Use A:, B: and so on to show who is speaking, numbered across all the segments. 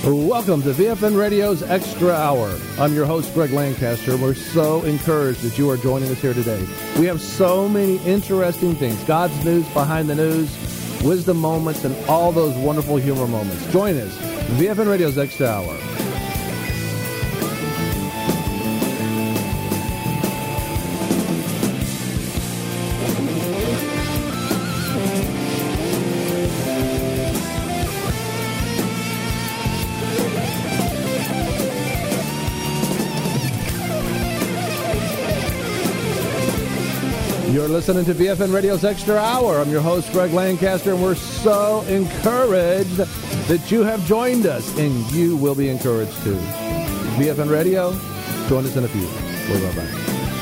A: Welcome to VFN Radio's Extra Hour. I'm your host, Greg Lancaster. We're so encouraged that you are joining us here today. We have so many interesting things, God's news, behind the news, wisdom moments, and all those wonderful humor moments. Join us, VFN Radio's Extra Hour. You're listening to VFN Radio's Extra Hour. I'm your host, Greg Lancaster, and we're so encouraged that you have joined us, and you will be encouraged too. VFN Radio, join us in a few. We'll be right back.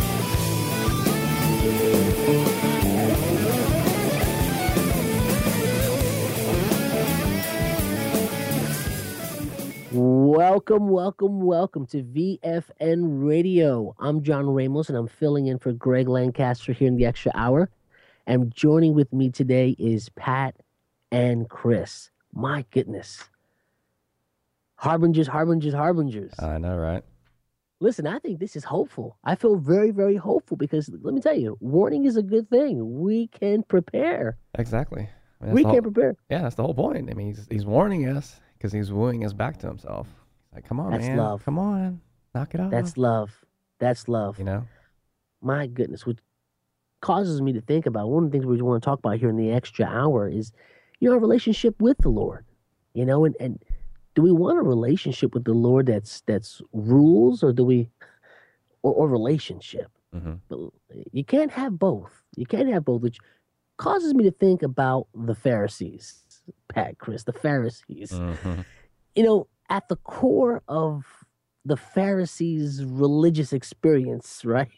B: Welcome to VFN Radio. I'm John Ramos, and I'm filling in for Greg Lancaster here in the Extra Hour. And joining with me today is Pat and Chris. My goodness. Harbingers.
C: I know, right?
B: Listen, I think this is hopeful. I feel very, very hopeful because, let me tell you, warning is a good thing. We can prepare.
C: Exactly. I mean,
B: we can prepare.
C: Yeah, that's the whole point. I mean, he's warning us because he's wooing us back to himself. Like, come on,
B: That's
C: man.
B: love.
C: Come on. Knock it off.
B: That's love.
C: You know?
B: My goodness. What causes me to think about, one of the things we want to talk about here in the Extra Hour is, our relationship with the Lord. And do we want a relationship with the Lord that's rules, or do we, or relationship?
C: Mm-hmm.
B: You can't have both. Which causes me to think about the Pharisees. Pat, Chris, the Pharisees.
C: Mm-hmm.
B: At the core of the Pharisees' religious experience, right?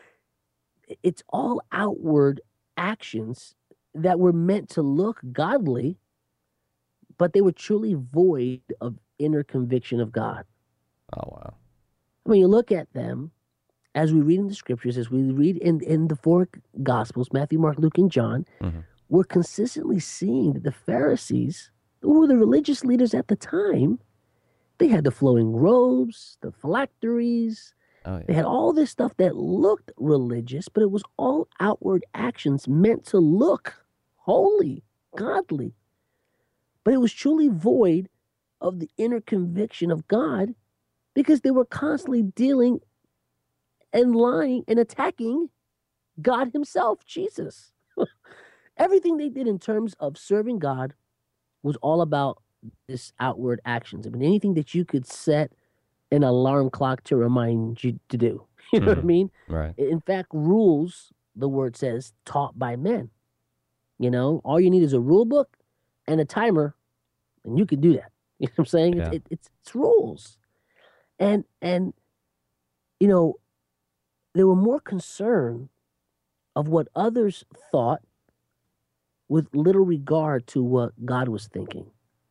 B: It's all outward actions that were meant to look godly, but they were truly void of inner conviction of God.
C: Oh, wow.
B: I mean, you look at them as we read in the scriptures, as we read in the four Gospels, Matthew, Mark, Luke, and John, we're consistently seeing that the Pharisees, who were the religious leaders at the time, they had the flowing robes, the phylacteries.
C: Oh, yeah.
B: They had all this stuff that looked religious, but it was all outward actions meant to look holy, godly. But it was truly void of the inner conviction of God because they were constantly dealing and lying and attacking God himself, Jesus. Everything they did in terms of serving God was all about this outward actions. I mean, anything that you could set an alarm clock to remind you to do. You know what I mean?
C: Right.
B: In fact, rules, the word says, taught by men. All you need is a rule book and a timer, and you can do that. You know what I'm saying?
C: Yeah.
B: It's rules. And they were more concerned of what others thought with little regard to what God was thinking.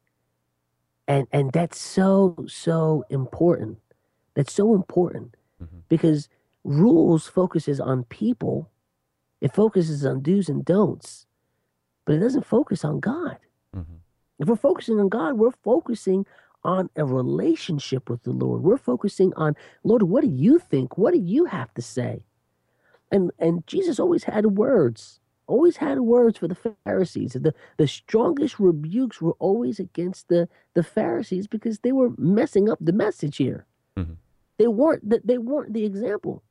B: And that's so important. That's so important because rules focuses on people. It focuses on do's and don'ts, but it doesn't focus on God. If we're focusing on God, we're focusing on a relationship with the Lord. We're focusing on, Lord, what do you think? What do you have to say? And Jesus always had words for the Pharisees. The strongest rebukes were always against the Pharisees because they were messing up the message here. They weren't the example.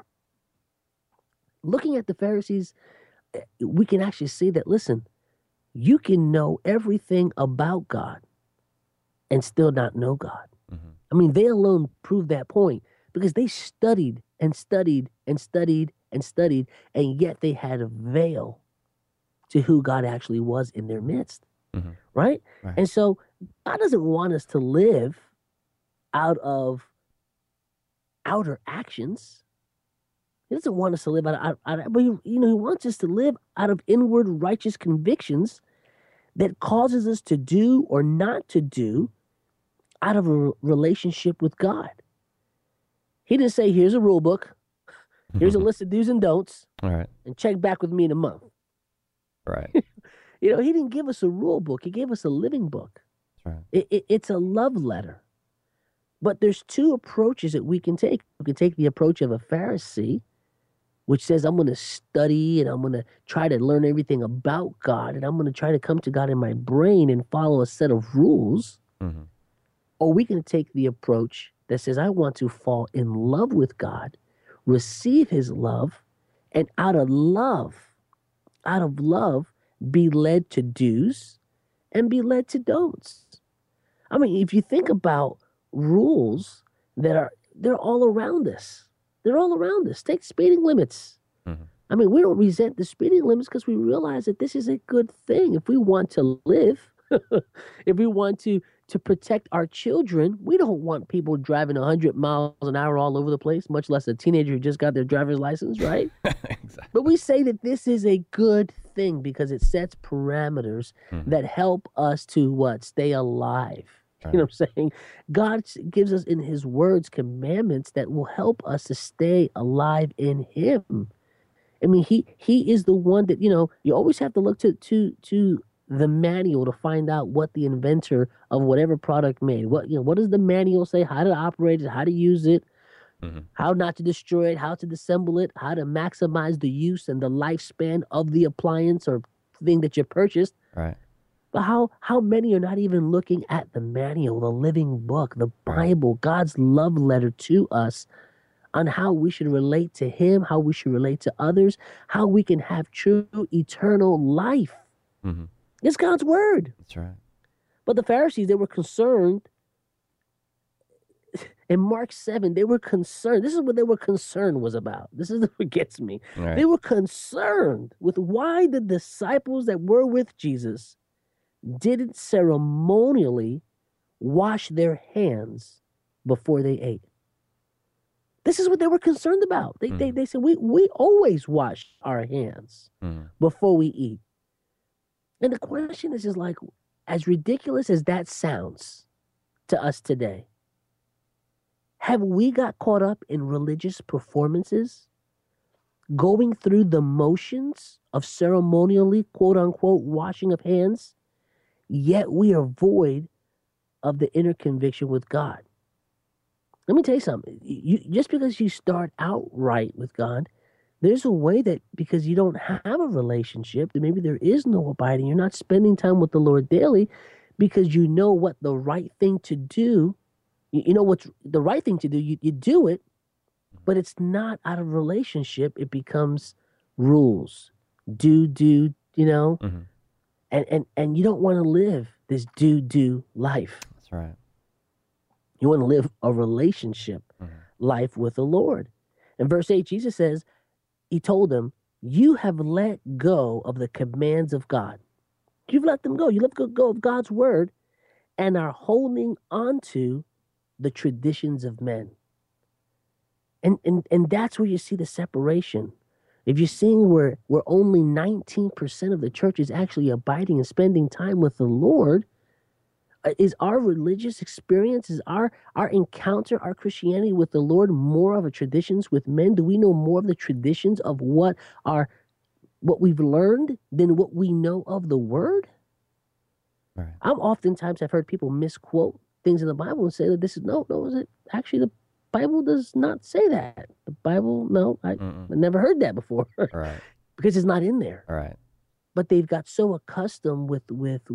B: Looking at the Pharisees, we can actually see that, listen, you can know everything about God and still not know God. I mean, they alone proved that point because they studied and studied and studied and studied, and yet they had a veil to who God actually was in their midst, right? And so God doesn't want us to live out of outer actions. He doesn't want us to live but he wants us to live out of inward righteous convictions that causes us to do or not to do out of a relationship with God. He didn't say, here's a rule book, here's a list of do's and don'ts,
C: All right.
B: and check back with me in a month.
C: Right.
B: He didn't give us a rule book. He gave us a living book.
C: That's right.
B: It's a love letter. But there's two approaches that we can take. We can take the approach of a Pharisee, which says, I'm going to study and I'm going to try to learn everything about God and I'm going to try to come to God in my brain and follow a set of rules.
C: Mm-hmm.
B: Or we can take the approach that says, I want to fall in love with God, receive his love, and out of love, be led to do's and be led to don'ts. I mean, if you think about rules they're all around us. They're all around us. Take speeding limits.
C: Mm-hmm.
B: I mean, we don't resent the speeding limits because we realize that this is a good thing. If we want to live, if we want to protect our children, we don't want people driving 100 miles an hour all over the place, much less a teenager who just got their driver's license, right?
C: Exactly.
B: But we say that this is a good thing because it sets parameters that help us to what? Stay alive.
C: Right.
B: You know what I'm saying? God gives us in his words commandments that will help us to stay alive in him. I mean, he is the one that, you always have to look to the manual to find out what the inventor of whatever product made. What does the manual say? How to operate it, how to use it, how not to destroy it, how to disassemble it, how to maximize the use and the lifespan of the appliance or thing that you purchased.
C: Right.
B: But how many are not even looking at the manual, the living book, the Bible, God's love letter to us on how we should relate to him, how we should relate to others, how we can have true eternal life.
C: Mm-hmm.
B: It's God's word.
C: That's right.
B: But the Pharisees, they were concerned. In Mark 7, they were concerned. This is what they were concerned was about. This is what gets me.
C: Right.
B: They were concerned with why the disciples that were with Jesus didn't ceremonially wash their hands before they ate. This is what they were concerned about. They said, we always wash our hands before we eat. And the question is just like, as ridiculous as that sounds to us today, have we got caught up in religious performances, going through the motions of ceremonially, quote unquote, washing of hands, yet we are void of the inner conviction with God? Let me tell you something. Just because you start out right with God, there's a way that because you don't have a relationship, that maybe there is no abiding. You're not spending time with the Lord daily because you know what the right thing to do. You know what's the right thing to do. You do it, but it's not out of relationship. It becomes rules. Do, and you don't want to live this do life.
C: That's right.
B: You want to live a relationship life with the Lord. In verse 8, Jesus says, he told them, you have let go of the commands of God. You've let them go. You let go of God's word and are holding on to the traditions of men. And that's where you see the separation. If you're seeing where only 19% of the church is actually abiding and spending time with the Lord, is our religious experience, is our encounter, our Christianity with the Lord more of a traditions with men? Do we know more of the traditions of what we've learned than what we know of the word?
C: Right.
B: Oftentimes I've heard people misquote things in the Bible and say that this is actually the Bible does not say that. The Bible, no, I never heard that before.
C: Right.
B: Because it's not in there.
C: Right.
B: But they've got so accustomed with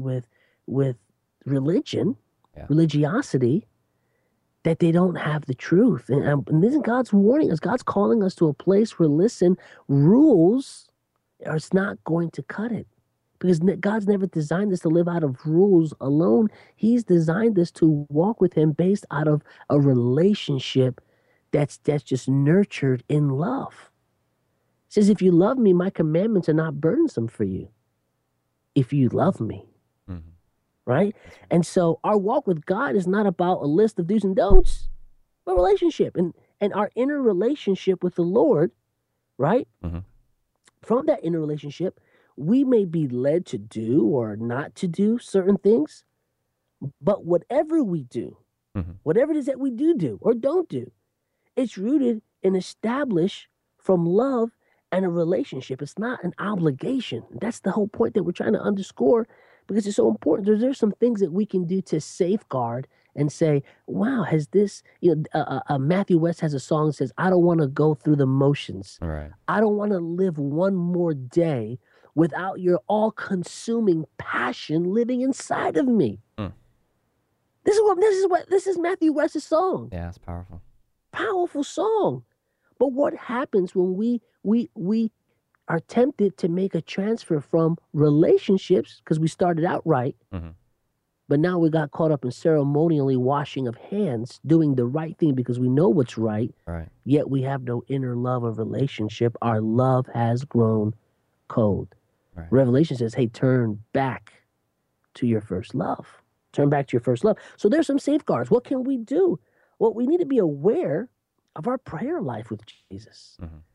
B: religion, religiosity, that they don't have the truth. And isn't God's warning us? God's calling us to a place where, listen, rules are not going to cut it. Because God's never designed us to live out of rules alone. He's designed us to walk with him based out of a relationship that's just nurtured in love. It says, if you love me, my commandments are not burdensome for you. If you love me. Right? And so our walk with God is not about a list of do's and don'ts, but relationship. And our inner relationship with the Lord, right? From that inner relationship, we may be led to do or not to do certain things, but whatever we do, whatever it is that we do or don't do, it's rooted and established from love and a relationship. It's not an obligation. That's the whole point that we're trying to underscore, because it's so important. There's some things that we can do to safeguard and say, wow, has this, Matthew West has a song that says, I don't want to go through the motions.
C: Right.
B: I don't want to live one more day without your all consuming passion living inside of me.
C: Mm.
B: This is Matthew West's song.
C: Yeah, it's powerful.
B: Powerful song. But what happens when we are tempted to make a transfer from relationships, because we started out right, but now we got caught up in ceremonially washing of hands, doing the right thing because we know what's right, yet we have no inner love of relationship. Our love has grown cold. Right. Revelation says, hey, turn back to your first love. Turn back to your first love. So there's some safeguards. What can we do? Well, we need to be aware of our prayer life with Jesus.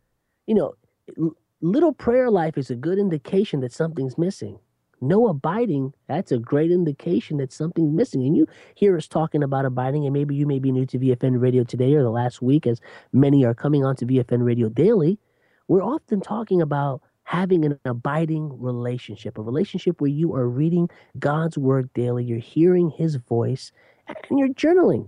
B: Little prayer life is a good indication that something's missing. No abiding, that's a great indication that something's missing. And you hear us talking about abiding, and maybe you may be new to VFN Radio today or the last week, as many are coming on to VFN Radio daily. We're often talking about having an abiding relationship, a relationship where you are reading God's word daily, you're hearing his voice, and you're journaling.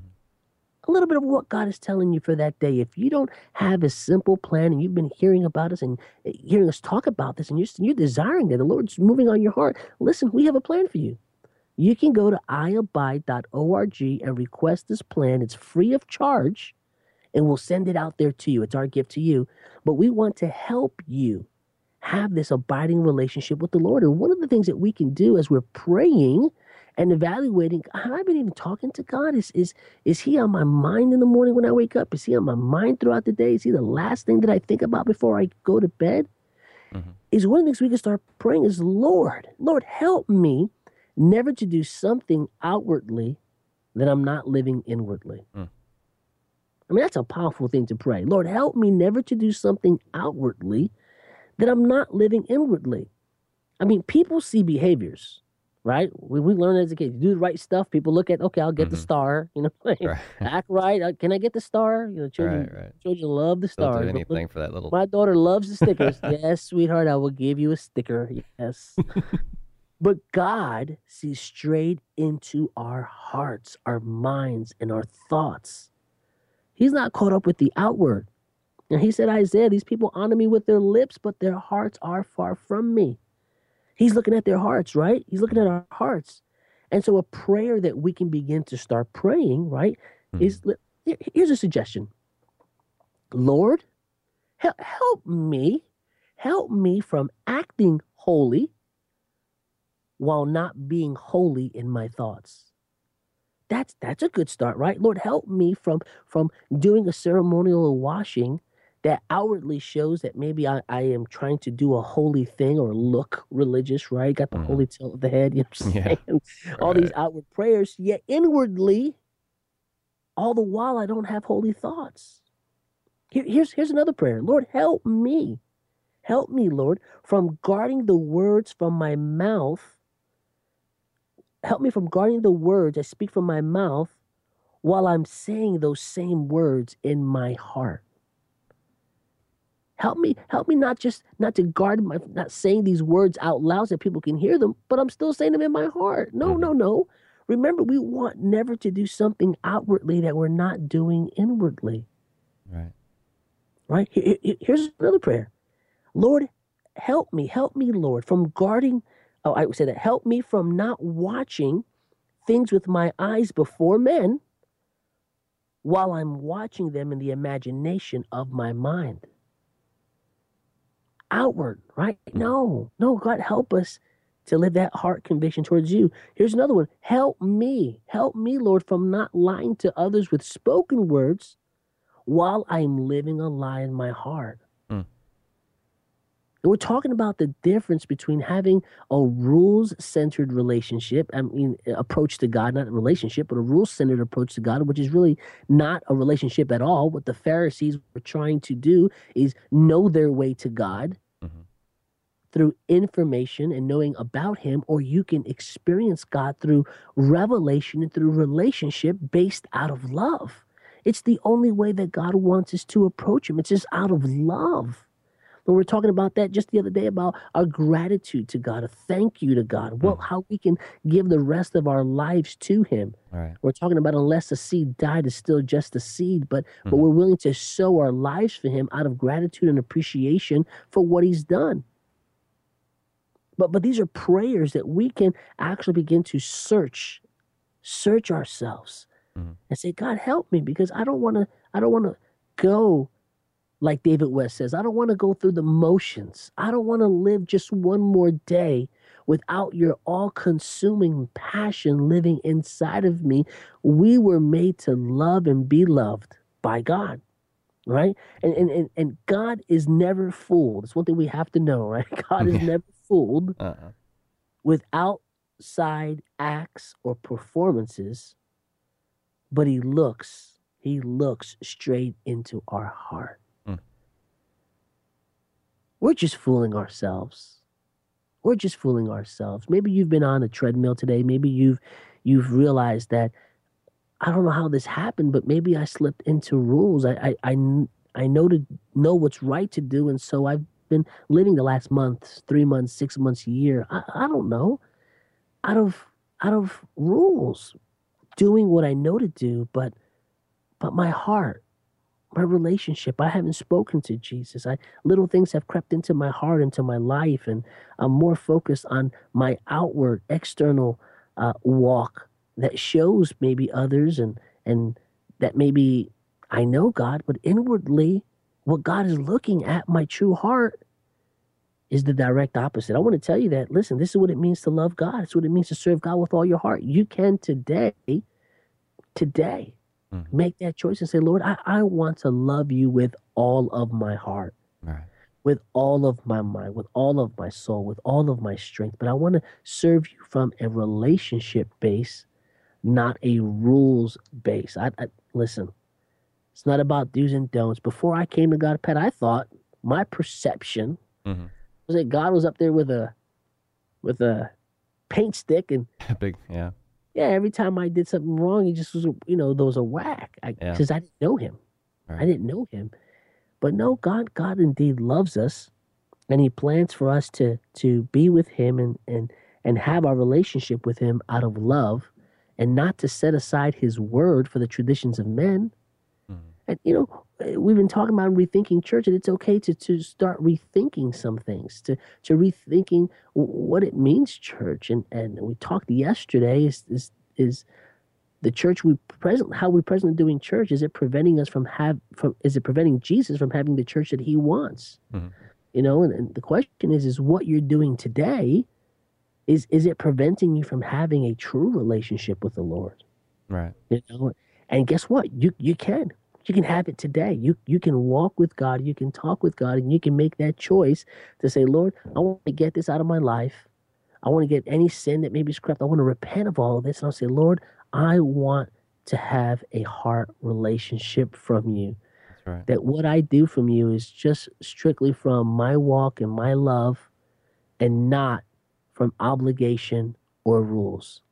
B: A little bit of what God is telling you for that day. If you don't have a simple plan, and you've been hearing about us and hearing us talk about this, and you're desiring that, the Lord's moving on your heart, listen, we have a plan for you. You can go to iabide.org and request this plan. It's free of charge, and we'll send it out there to you. It's our gift to you. But we want to help you have this abiding relationship with the Lord. And one of the things that we can do as we're praying and evaluating, have I been even talking to God? Is he on my mind in the morning when I wake up? Is he on my mind throughout the day? Is he the last thing that I think about before I go to bed? Is one of the things we can start praying is, Lord, help me never to do something outwardly that I'm not living inwardly. I mean, that's a powerful thing to pray. Lord, help me never to do something outwardly that I'm not living inwardly. I mean, people see behaviors, right? We learn as a kid, you do the right stuff. People look at, okay, I'll get the star, act right. Can I get the star? Children love the star.
C: They'll do anything for that little.
B: My daughter loves the stickers. Yes, sweetheart, I will give you a sticker. Yes. But God sees straight into our hearts, our minds, and our thoughts. He's not caught up with the outward. And he said, Isaiah, these people honor me with their lips, but their hearts are far from me. He's looking at their hearts, right? He's looking at our hearts. And so a prayer that we can begin to start praying, right, is, here's a suggestion. Lord, help me from acting holy while not being holy in my thoughts. That's a good start, right? Lord, help me from doing a ceremonial washing that outwardly shows that maybe I am trying to do a holy thing or look religious, right? Got the holy tilt of the head, you know what I'm saying? All these outward prayers, yet inwardly, all the while I don't have holy thoughts. Here's another prayer. Lord, help me. Help me, Lord, from guarding the words from my mouth. Help me from guarding the words I speak from my mouth while I'm saying those same words in my heart. Help me not to guard not saying these words out loud so that people can hear them, but I'm still saying them in my heart. No. Remember, we want never to do something outwardly that we're not doing inwardly. Right? Here's another prayer. Lord, help me, Lord, from guarding. Oh, I would say that. Help me from not watching things with my eyes before men while I'm watching them in the imagination of my mind. Outward, right? No, God, help us to live that heart conviction towards you. Here's another one. Help me, Lord, from not lying to others with spoken words while I'm living a lie in my heart. And we're talking about the difference between having a rules-centered relationship, approach to God, not a relationship, but a rules-centered approach to God, which is really not a relationship at all. What the Pharisees were trying to do is know their way to God through information and knowing about him, or you can experience God through revelation and through relationship based out of love. It's the only way that God wants us to approach him. It's just out of love. And we're talking about that just the other day about our gratitude to God, a thank you to God, how we can give the rest of our lives to him.
C: Right.
B: We're talking about unless a seed died, it's still just a seed, but we're willing to sow our lives for him out of gratitude and appreciation for what he's done. But these are prayers that we can actually begin to search ourselves and say, God, help me, because I don't want to go like David West says. I don't want to go through the motions. I don't want to live just one more day without your all-consuming passion living inside of me. We were made to love and be loved by God, right? And God is never fooled. It's one thing we have to know, right? God is never fooled with outside acts or performances, but he looks straight into our heart. We're just fooling ourselves. Maybe you've been on a treadmill today. Maybe you've realized that I don't know how this happened, but maybe I slipped into rules. I know what's right to do, and so I've been living the last month, 3 months, 6 months, a year. I don't know, out of rules, doing what I know to do, but my heart, my relationship, I haven't spoken to Jesus. Little things have crept into my heart, into my life, and I'm more focused on my outward, external walk that shows maybe others and that maybe I know God, but inwardly, what God is looking at, my true heart, is the direct opposite. I want to tell you that, listen, this is what it means to love God. It's what it means to serve God with all your heart. You can today, make that choice and say, Lord, I want to love you with all of my heart, with all of my mind, with all of my soul, with all of my strength. But I want to serve you from a relationship base, not a rules base. Listen, it's not about do's and don'ts. Before I came to God, Pat, I thought my perception was that God was up there with a paint stick and every time I did something wrong, he just was, there was a whack because I didn't know him. I didn't know him. But no, God indeed loves us, and he plans for us to be with him and have our relationship with him out of love, and not to set aside his word for the traditions of men. And, we've been talking about rethinking church, and it's okay to start rethinking some things, to rethinking what it means, church. And we talked yesterday is the church how we presently doing church, is it preventing us is it preventing Jesus from having the church that he wants? And the question is what you're doing today, is it preventing you from having a true relationship with the Lord?
C: Right.
B: And guess what? You can. You can have it today. You can walk with God. You can talk with God, and you can make that choice to say, Lord, I want to get this out of my life. I want to get any sin that maybe is corrupt. I want to repent of all of this. And I'll say, Lord, I want to have a heart relationship from you.
C: That's right.
B: That what I do from you is just strictly from my walk and my love, and not from obligation or rules.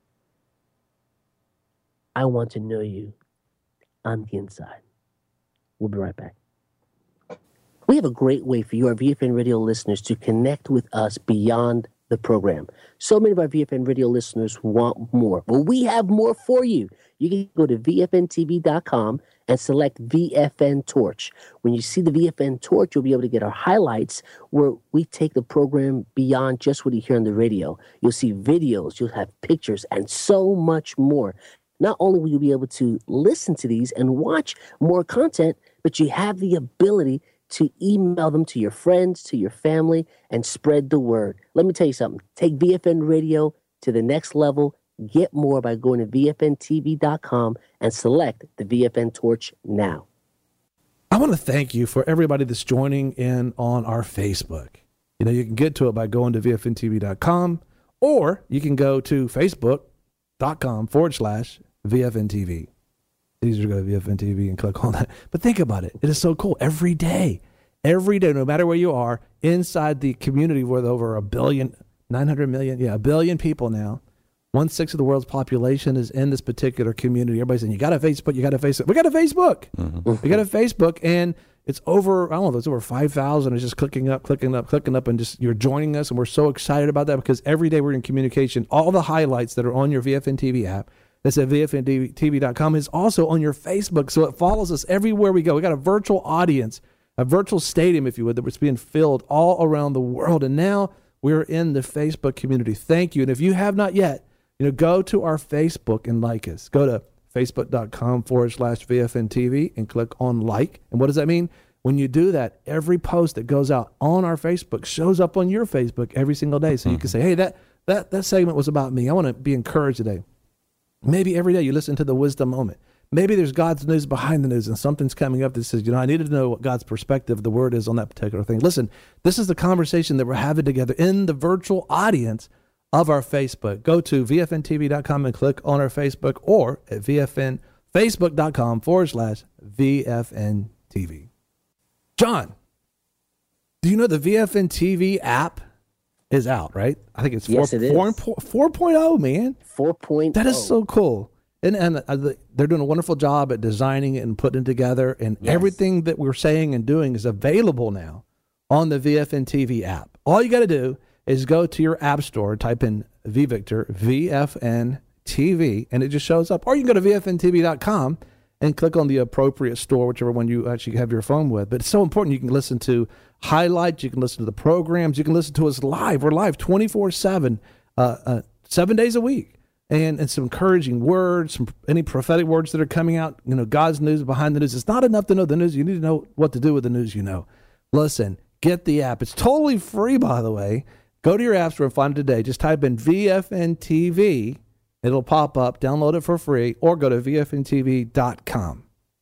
B: I want to know you on the inside. We'll be right back. We have a great way for you, our VFN Radio listeners, to connect with us beyond the program. So many of our VFN Radio listeners want more. Well, we have more for you. You can go to VFNTV.com and select VFN Torch. When you see the VFN Torch, you'll be able to get our highlights where we take the program beyond just what you hear on the radio. You'll see videos, you'll have pictures, and so much more. Not only will you be able to listen to these and watch more content, but you have the ability to email them to your friends, to your family, and spread the word. Let me tell you something. Take VFN Radio to the next level. Get more by going to VFNTV.com and select the VFN Torch now.
A: I want to thank you for everybody that's joining in on our Facebook. You can get to it by going to VFNTV.com, or you can go to Facebook.com/VFNTV. Easier to go to VFN TV and click on that. But think about it. It is so cool. Every day, no matter where you are, inside the community with over 900 million, a billion people now, 1/6 of the world's population is in this particular community. Everybody's saying, you got a Facebook, you got a Facebook. We got a Facebook. We got a Facebook, and It's over, I don't know, it's over 5,000. It's just clicking up, and just you're joining us. And we're so excited about that because every day we're in communication. All the highlights that are on your VFN TV app, that's at VFNTV.com, is also on your Facebook. So it follows us everywhere we go. We got a virtual audience, a virtual stadium, if you would, that's being filled all around the world. And now we're in the Facebook community. Thank you. And if you have not yet, go to our Facebook and like us. Go to Facebook.com/VFNTV and click on like. And what does that mean? When you do that, every post that goes out on our Facebook shows up on your Facebook every single day. So you can say, hey, that segment was about me. I want to be encouraged today. Maybe every day you listen to the wisdom moment. Maybe there's God's news behind the news and something's coming up that says, I needed to know what God's perspective, the word is on that particular thing. Listen, this is the conversation that we're having together in the virtual audience of our Facebook. Go to VFNTV.com and click on our Facebook, or at Facebook.com/VFNTV. John, do you know the VFN TV app is out, right? I think it's 4.0, man.
B: 4.0.
A: That is so cool. And they're doing a wonderful job at designing it and putting it together. And everything that we're saying and doing is available now on the VFN TV app. All you got to do is go to your app store, type in VVictor, VFN TV, and it just shows up. Or you can go to VFNTV.com and click on the appropriate store, whichever one you actually have your phone with. But it's so important. You can listen to highlights. You can listen to the programs. You can listen to us live. We're live 24/7, 7 days a week. And some encouraging words, any prophetic words that are coming out, God's news behind the news. It's not enough to know the news. You need to know what to do with the news you know. Listen, get the app. It's totally free, by the way. Go to your app store and find it today. Just type in VFN TV. It'll pop up. Download it for free, or go to VFNTV.com.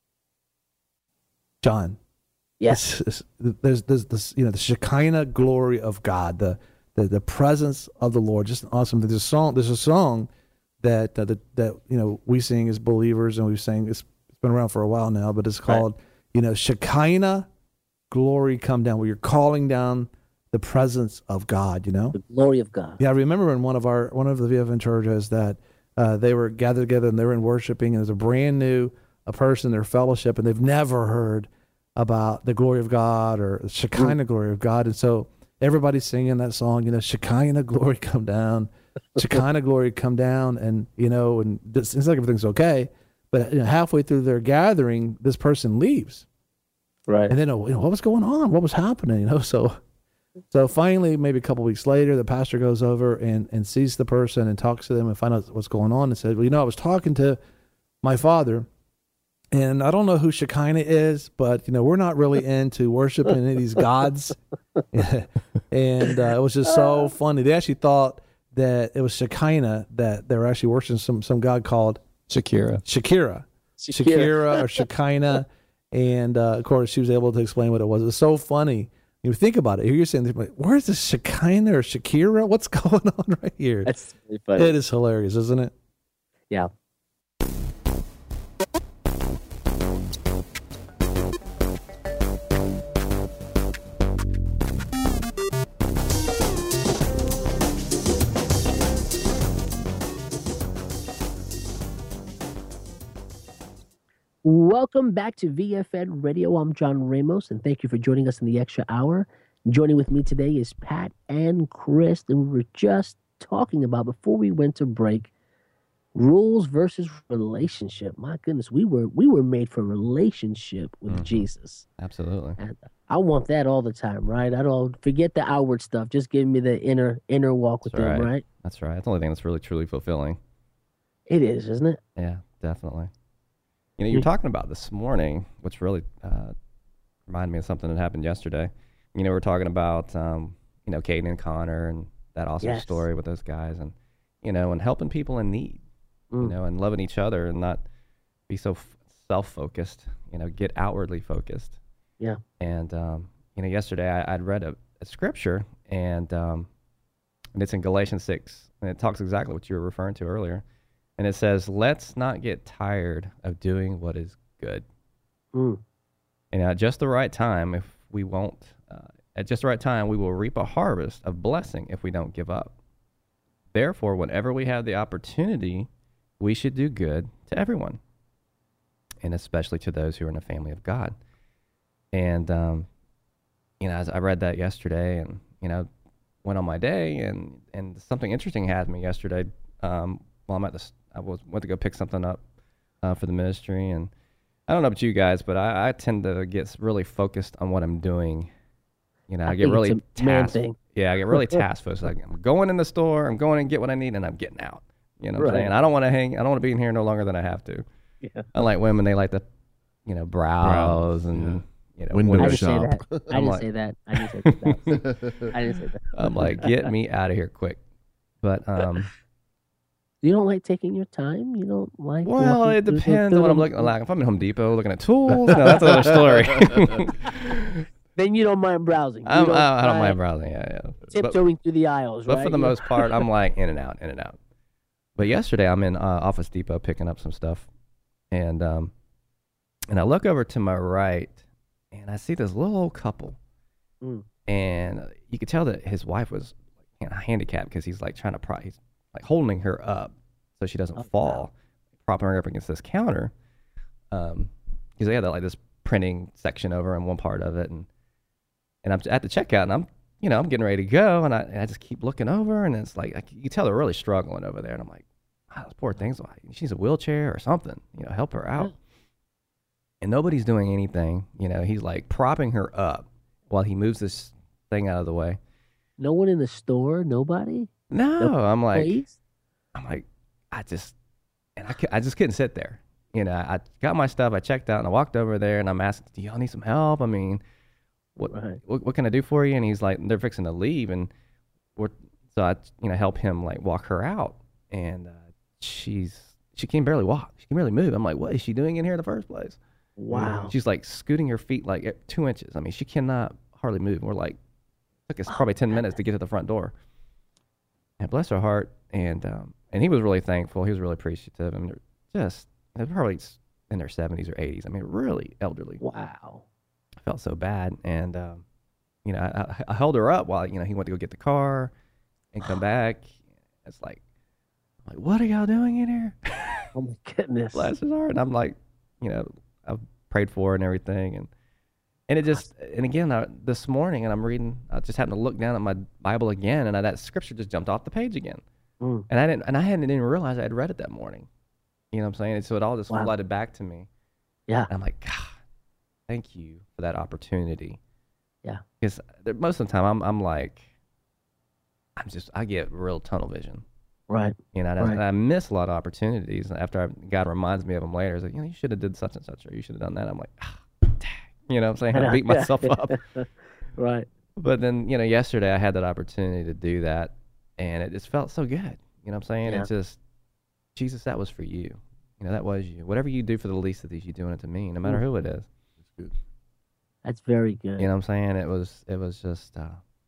A: John.
B: Yes.
A: There's this, the Shekinah glory of God, the presence of the Lord. Just awesome. There's a song that we sing as believers, and we've sang. It's been around for a while now, but it's called Shekinah glory come down, where you're calling down the presence of God.
B: The glory of God.
A: Yeah, I remember in one of the VFN churches that they were gathered together and they were in worshiping, and there's a brand new person in their fellowship, and they've never heard about the glory of God or the Shekinah glory of God, and so everybody's singing that song. Shekinah glory come down. Shekinah glory come down, and and it seems like everything's okay, but halfway through their gathering, this person leaves,
B: right?
A: And then what was going on? What was happening? So finally, maybe a couple weeks later, the pastor goes over and sees the person and talks to them and finds out what's going on, and said, I was talking to my father, and I don't know who Shekinah is, but we're not really into worshiping any of these gods, and it was just so funny. They actually thought that it was Shekinah, that they were actually worshiping some god called Shakira or Shekinah. And of course, she was able to explain what it was. It was so funny. You think about it. You're saying, where's the Shekinah or Shakira? What's going on right here?
B: That's really funny.
A: It is hilarious, isn't it?
B: Yeah. Welcome back to VFN Radio. I'm John Ramos, and thank you for joining us in the extra hour. Joining with me today is Pat and Chris, and we were just talking about, before we went to break, rules versus relationship. My goodness, we were made for relationship with Jesus.
C: Absolutely.
B: And I want that all the time, right? I don't forget the outward stuff. Just give me the inner walk with them, right?
C: That's right. That's the only thing that's really truly fulfilling.
B: It is, isn't it?
C: Yeah, definitely. You're talking about this morning, which really reminded me of something that happened yesterday. We're talking about, Caden and Connor and that awesome story with those guys, and, and helping people in need, and loving each other and not be so self-focused, get outwardly focused.
B: Yeah.
C: And, yesterday I'd read a scripture, and it's in Galatians 6, and it talks exactly what you were referring to earlier. And it says, let's not get tired of doing what is good. And at just the right time, we will reap a harvest of blessing if we don't give up. Therefore, whenever we have the opportunity, we should do good to everyone, and especially to those who are in the family of God. And as I read that yesterday, and went on my day, and something interesting happened to me yesterday. While I'm at this, went to go pick something up for the ministry, and I don't know about you guys, but I tend to get really focused on what I'm doing. I get really task. Yeah, I get really task focused. Like, I'm going in the store, I'm going and get what I need, and I'm getting out. You know what I'm saying? I don't want to hang. I don't want to be in here no longer than I have to. Yeah. Unlike women, they like to, browse and
A: window shop.
B: I didn't say that. I didn't say that. I didn't say that.
C: I'm like, get me out of here quick. But
B: you don't like taking your time? You don't like?
C: Well, it depends on what I'm looking like. If I'm at Home Depot looking at tools, no, that's another story.
B: Then you don't mind browsing.
C: I don't mind browsing. Yeah.
B: Tiptoeing through the aisles, right?
C: But for the most part, I'm like in and out. But yesterday, I'm in Office Depot picking up some stuff, and I look over to my right, and I see this little old couple, and you could tell that his wife was handicapped because he's like trying to he's like holding her up so she doesn't fall, propping her up against this counter, because they had like this printing section over in one part of it, and I'm at the checkout, and I'm getting ready to go, and I just keep looking over, and it's like you tell they're really struggling over there, and I'm like, this poor thing's like, she needs a wheelchair or something, help her out. And nobody's doing anything. He's like propping her up while he moves this thing out of the way.
B: No one in the store? Nobody?
C: No. I'm like, I just couldn't sit there. I got my stuff, I checked out, and I walked over there, and I'm asking, do y'all need some help? I mean, what can I do for you? And he's like, they're fixing to leave, and so I help him like walk her out, and she can barely walk, she can barely move. I'm like, what is she doing in here in the first place?
B: Wow.
C: She's like scooting her feet like 2 inches. I mean, she cannot hardly move. We're like, took us probably 10 minutes to get to the front door. And bless her heart, and he was really thankful. He was really appreciative, and they're probably in their 70s or 80s. I mean, really elderly.
B: Wow.
C: I felt so bad, and I held her up while he went to go get the car and come back. It's like, what are y'all doing in here?
B: Oh my goodness.
C: Bless his heart. And I'm like, I've prayed for her and everything, and it just, and again, this morning, and I'm reading, I just happened to look down at my Bible again, and that scripture just jumped off the page again, and I hadn't even realized I had read it that morning. You know what I'm saying? And so it all just flooded back to me.
B: Yeah.
C: And I'm like, God, thank you for that opportunity.
B: Yeah.
C: Because most of the time, I'm like, I get real tunnel vision.
B: Right.
C: And I miss a lot of opportunities. After God reminds me of them later, it's like, you should have did such and such, or you should have done that. I'm like, dang. You know what I'm saying? I beat myself up.
B: Right.
C: But then, yesterday I had that opportunity to do that, and it just felt so good. You know what I'm saying?
B: Yeah.
C: It's just, Jesus, that was for you. That was you. Whatever you do for the least of these, you're doing it to me, no matter who it is.
A: That's good.
B: That's very good.
C: You know what I'm saying? It was just...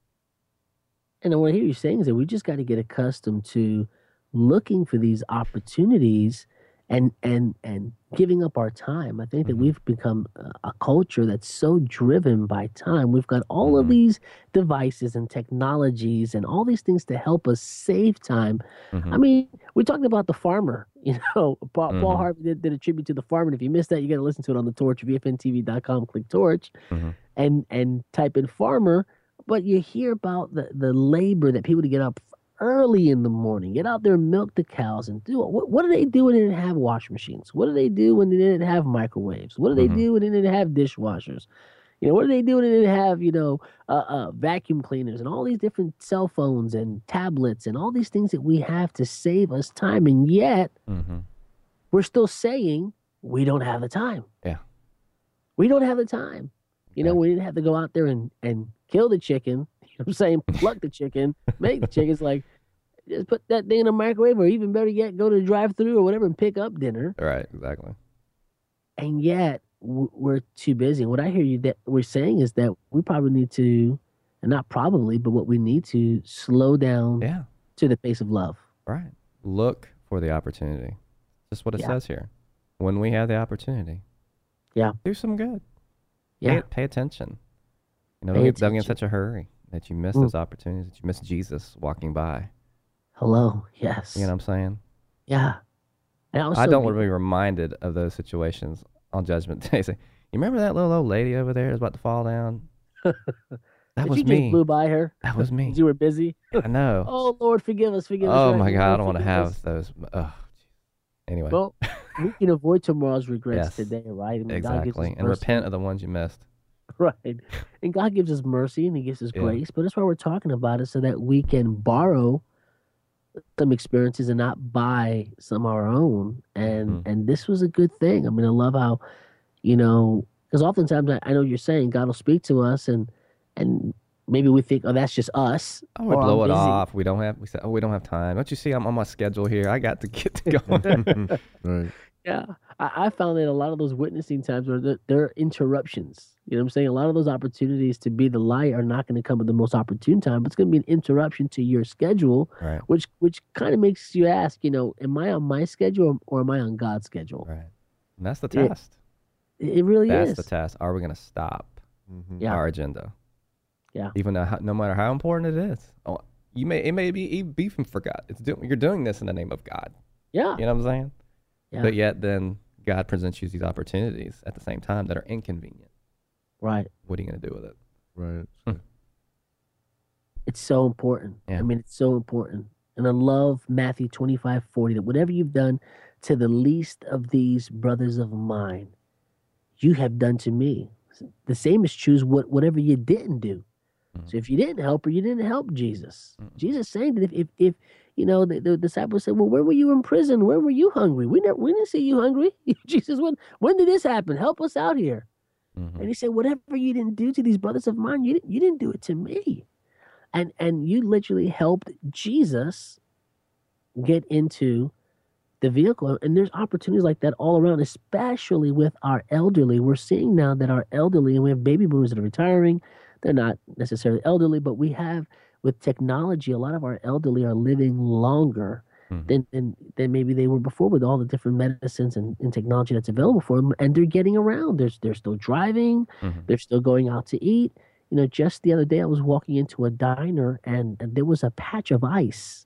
B: And what I hear you saying is that we just got to get accustomed to looking for these opportunities and giving up our time. I think that we've become a culture that's so driven by time. We've got all of these devices and technologies and all these things to help us save time. I mean, we talked about the farmer. Paul Harvey did a tribute to the farmer. And if you missed that, you got to listen to it on the Torch, VFNTV.com, click Torch, and type in farmer. But you hear about the labor that people to get up early in the morning, get out there and milk the cows and do it. What do they do when they didn't have washing machines? What do they do when they didn't have microwaves? What do they do when they didn't have dishwashers? What do they do when they didn't have, vacuum cleaners and all these different cell phones and tablets and all these things that we have to save us time? And yet we're still saying we don't have the time.
C: Yeah.
B: We don't have the time. We didn't have to go out there and kill the chicken. I'm saying pluck the chicken, make the chicken. It's like, just put that thing in a microwave, or even better yet, go to the drive-thru or whatever and pick up dinner.
C: Right, exactly.
B: And yet, we're too busy. And what I hear you that we're saying is that we probably need to, and not probably, but what we need to slow down to the pace of love.
C: Right. Look for the opportunity. Just what it says here. When we have the opportunity, do some good. Pay attention. Don't get in such a hurry that you miss those opportunities, that you miss Jesus walking by.
B: Hello, yes.
C: You know what I'm saying?
B: Yeah. And
C: I don't want to be reminded of those situations on Judgment Day. Say, You remember that little old lady over there that's about to fall down? That was
B: you just
C: me.
B: blew by her?
C: That was me.
B: You were busy?
C: I know.
B: Oh, Lord, forgive us. Forgive us.
C: Oh
B: right?
C: my God, I
B: Lord,
C: don't want to
B: forgive
C: have
B: us.
C: those. Anyway,
B: Well, we can avoid tomorrow's regrets
C: Yes,
B: today, right? I mean, God gives us
C: exactly. And
B: mercy.
C: repent of the ones you missed.
B: Right. And God gives us mercy and He gives us
C: Yeah.
B: grace. But that's why we're talking about it, so that we can borrow some experiences and not buy some of our own. And this was a good thing. I mean, I love how, because oftentimes I know you're saying God will speak to us and maybe we think, oh, that's just us.
C: Oh, we
B: or
C: blow
B: I'm
C: it
B: busy.
C: off. We say, oh, we don't have time. Don't you see I'm on my schedule here? I got to get to going.
A: Right.
B: Yeah, I found that a lot of those witnessing times are they're interruptions. You know what I'm saying? A lot of those opportunities to be the light are not going to come at the most opportune time. But it's going to be an interruption to your schedule,
C: Right.
B: which kind of makes you ask, am I on my schedule or am I on God's schedule?
C: Right. And that's the
B: Yeah,
C: test.
B: It really
C: That's
B: is.
C: the test. Are we going to stop
B: Yeah.
C: our agenda?
B: Yeah.
C: Even no matter how important it is. Oh, it may be beefing for God. You're doing this in the name of God.
B: Yeah.
C: You know what I'm saying?
B: Yeah.
C: But yet then God presents you these opportunities at the same time that are inconvenient.
B: Right.
C: What are you going to do with it?
A: Right.
B: It's so important.
C: Yeah.
B: I mean, it's so important. And I love Matthew 25:40, that whatever you've done to the least of these brothers of mine, you have done to me. The same is true as whatever you didn't do. So if you didn't help her, you didn't help Jesus. Jesus saying that if the disciples said, well, where were you in prison? Where were you hungry? We didn't see you hungry. Jesus, when did this happen? Help us out here. And he said, whatever you didn't do to these brothers of mine, you didn't do it to me. And you literally helped Jesus get into the vehicle. And there's opportunities like that all around, especially with our elderly. We're seeing now that our elderly, and we have baby boomers that are retiring. They're not necessarily elderly, but we have, with technology, a lot of our elderly are living longer than maybe they were before, with all the different medicines and technology that's available for them. And they're getting around. They're still driving. They're still going out to eat. Just the other day, I was walking into a diner and there was a patch of ice.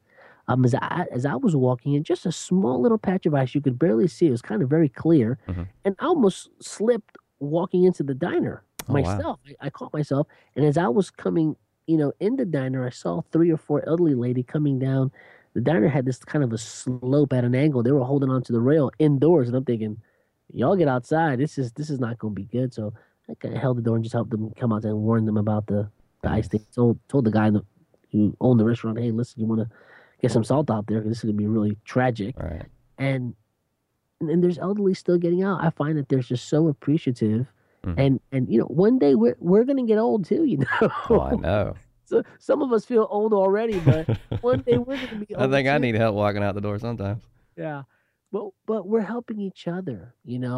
B: As I was walking in, just a small little patch of ice, you could barely see. It was kind of very clear. And I almost slipped walking into the diner myself. Wow. I caught myself. And as I was coming, in the diner, I saw 3 or 4 elderly lady coming down. The diner had this kind of a slope at an angle. They were holding onto the rail indoors. And I'm thinking, y'all get outside. This is not going to be good. So I kind of held the door and just helped them come out and warn them about the ice thing. Told the guy who owned the restaurant, hey, listen, you want to get some salt out there, because this is going to be really tragic.
C: Right.
B: And there's elderly still getting out. I find that they're just so appreciative. And one day we're going to get old too,
C: Oh, I know.
B: So some of us feel old already, but one day we're going to be old.
C: I think
B: too.
C: I need help walking out the door sometimes.
B: Yeah. But we're helping each other.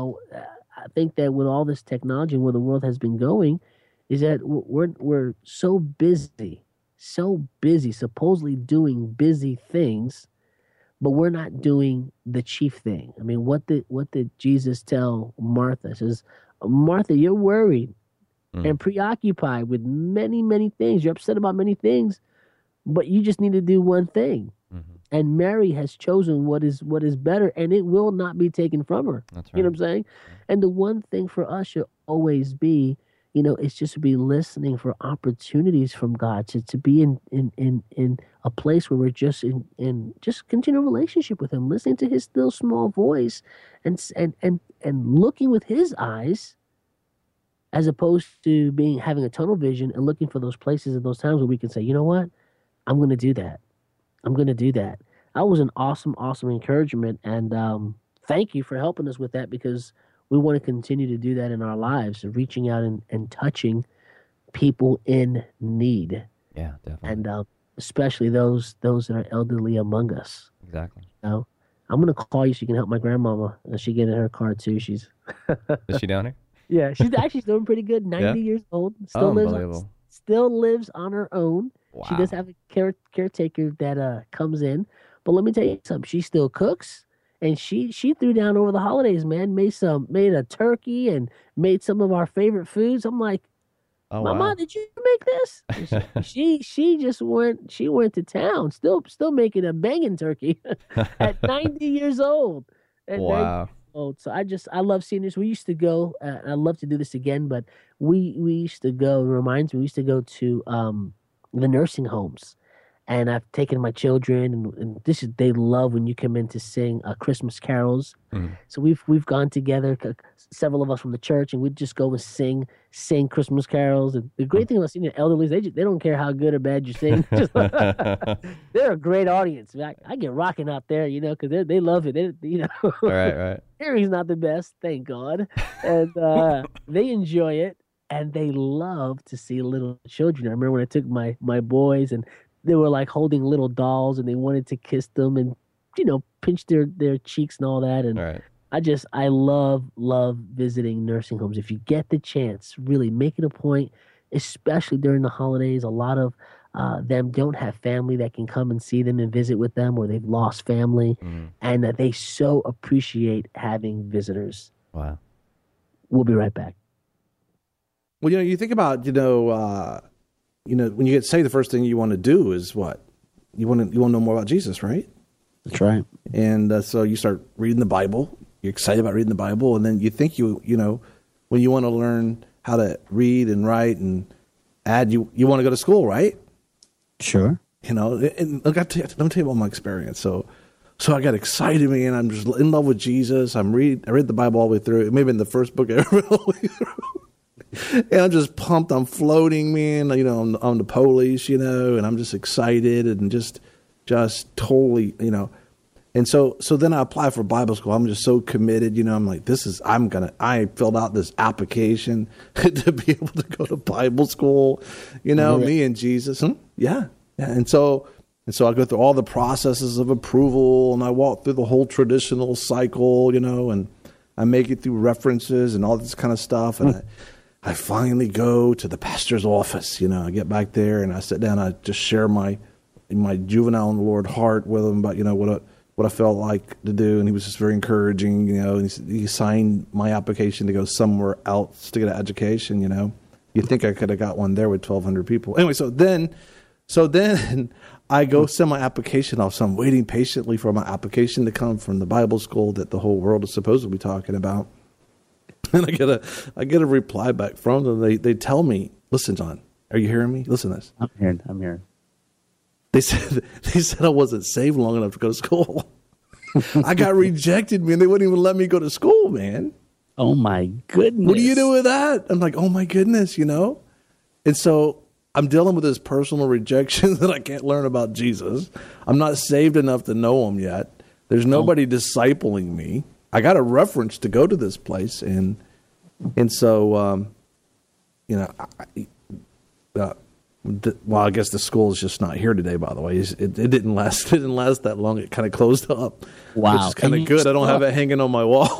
B: I think that with all this technology and where the world has been going, is that we're so busy, supposedly doing busy things, but we're not doing the chief thing. I mean, what did Jesus tell Martha? He says, Martha, you're worried and preoccupied with many, many things. You're upset about many things, but you just need to do one thing. And Mary has chosen what is better, and it will not be taken from her.
C: That's right.
B: You know what I'm saying? And the one thing for us should always be, it's just to be listening for opportunities from God, to be in a place where we're just in just continue a relationship with Him, listening to His still small voice, and looking with His eyes, as opposed to having a tunnel vision and looking for those places and those times where we can say, you know what, I'm going to do that. I'm going to do that. That was an awesome, awesome encouragement, and thank you for helping us with that, because we want to continue to do that in our lives, reaching out and touching people in need.
C: Yeah, definitely.
B: And especially those that are elderly among us.
C: Exactly.
B: I'm going to call you so you can help my grandmama. She get in her car too. She's
C: Is she down here?
B: Yeah, she's actually doing pretty good. 90 years old.
C: Unbelievable.
B: Still lives on her own.
C: Wow.
B: She does have a caretaker that comes in. But let me tell you something. She still cooks. And she threw down over the holidays, man. Made a turkey and made some of our favorite foods. I'm like,
C: Oh,
B: Mama,
C: wow.
B: did you make this? And she just went to town, still making a banging turkey at 90 years old. And
C: Wow.
B: old. So I love seniors. We used to go. I'd love to do this again, but we used to go. It reminds me, we used to go to the nursing homes, and I've taken my children, and they love when you come in to sing Christmas carols.
C: Mhm.
B: So we've gone together, several of us from the church, and we'd just go and sing Christmas carols. And the great thing about senior elderly, they don't care how good or bad you sing. They're a great audience. I get rocking out there, because they love it.
C: Right.
B: Hearing's not the best, thank God, and they enjoy it, and they love to see little children. I remember when I took my boys, and they were like holding little dolls, and they wanted to kiss them and pinch their cheeks and all that. And
C: Right.
B: I love visiting nursing homes. If you get the chance, really make it a point, especially during the holidays. A lot of them don't have family that can come and see them and visit with them, or they've lost family, and they so appreciate having visitors.
C: Wow.
B: We'll be right back.
A: Well, you think about, when you get saved, the first thing you want to do is what? You want to know more about Jesus, right?
B: That's right.
A: And so you start reading the Bible. You're excited about reading the Bible, and then you think when you want to learn how to read and write and add, you want to go to school, right?
B: Sure.
A: And let me tell you about my experience. So I got excited, man. I'm just in love with Jesus. I read the Bible all the way through. It may have been the first book I ever read all the way through. And I'm just pumped. I'm floating, man, on the police, and I'm just excited and just totally, And so then I apply for Bible school. I'm just so committed, I'm like, I filled out this application to be able to go to Bible school, me and Jesus. Yeah. And so I go through all the processes of approval, and I walk through the whole traditional cycle, and I make it through references and all this kind of stuff. And I finally go to the pastor's office, I get back there and I sit down. I just share my juvenile in the Lord heart with him about, what I felt like to do. And he was just very encouraging, and he signed my application to go somewhere else to get an education, You think I could have got one there with 1,200 people. Anyway, so then I go send my application off. So I'm waiting patiently for my application to come from the Bible school that the whole world is supposed to be talking about. And I get a reply back from them. They tell me, listen, John, are you hearing me? Listen to this.
B: I'm hearing.
A: They said I wasn't saved long enough to go to school. I got rejected, man. They wouldn't even let me go to school, man.
B: Oh my goodness.
A: What do you do with that? I'm like, oh my goodness, And so I'm dealing with this personal rejection that I can't learn about Jesus. I'm not saved enough to know him yet. There's nobody discipling me. I got a reference to go to this place, and so well, I guess the school is just not here today. By the way, it didn't last. It didn't last that long. It kind of closed up.
B: Wow,
A: which is kind of good. I don't have it hanging on my wall.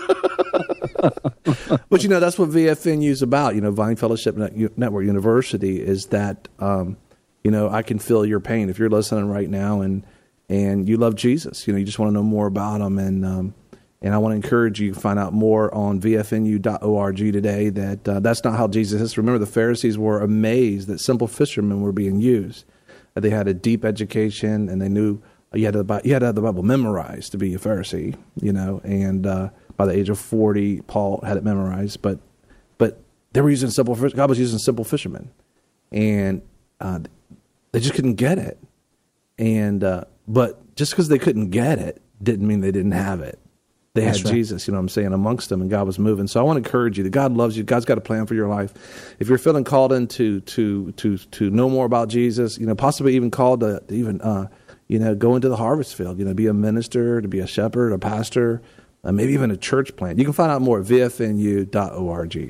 A: But that's what VFNU is about. Vine Fellowship Network University is that. I can feel your pain if you're listening right now, and you love Jesus. You just want to know more about him, and I want to encourage you to find out more on vfnu.org today. That's not how Jesus is. Remember, the Pharisees were amazed that simple fishermen were being used. They had a deep education, and they knew you had to have the Bible memorized to be a Pharisee. And by the age of 40, Paul had it memorized. But they were using simple. God was using simple fishermen, and they just couldn't get it. And but just because they couldn't get it didn't mean they didn't have it. They had Jesus, amongst them, and God was moving. So I want to encourage you that God loves you. God's got a plan for your life. If you're feeling called in to know more about Jesus, possibly even called to even go into the harvest field, be a minister, to be a shepherd, a pastor, maybe even a church plant. You can find out more at vfnu.org.